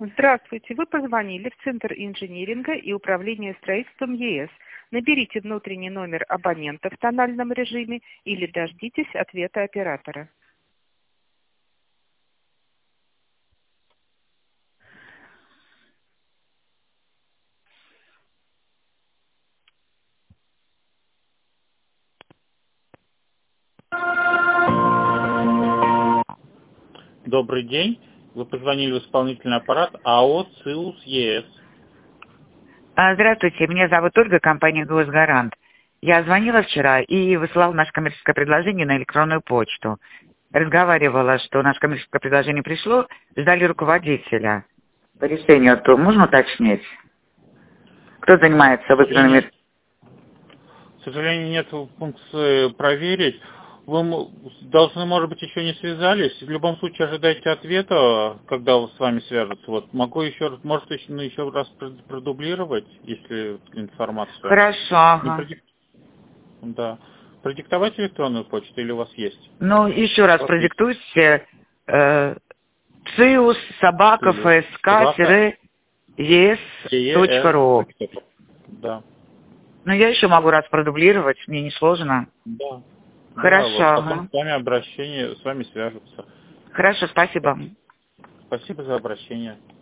Здравствуйте, вы позвонили в Центр инжиниринга и управления строительством ЕС. Наберите внутренний номер абонента в тональном режиме или дождитесь ответа оператора. Добрый день. Вы позвонили в исполнительный аппарат АО «ЦИУС ЕС». Здравствуйте, меня зовут Ольга, компания «Госгарант». Я звонила вчера и высылала наше коммерческое предложение на электронную почту. Разговаривала, что наше коммерческое предложение пришло, ждали руководителя. По решению, то можно уточнить? Кто занимается выигранными... К сожалению, нет функции проверить. Вы должны, может быть, еще не связались. В любом случае, ожидайте ответа, когда с вами свяжутся. Вот могу еще раз, может, еще раз продублировать, если информацию. Хорошо, ага. Да. Продиктовать электронную почту или у вас есть? Ну, еще раз продиктуйте. ЦИУС собака ФСК-ЕС.ру. Да. Ну, я еще могу раз продублировать, мне не сложно. Да. Хорошо. Да, вот потом с вами свяжутся. Хорошо, спасибо. Спасибо за обращение.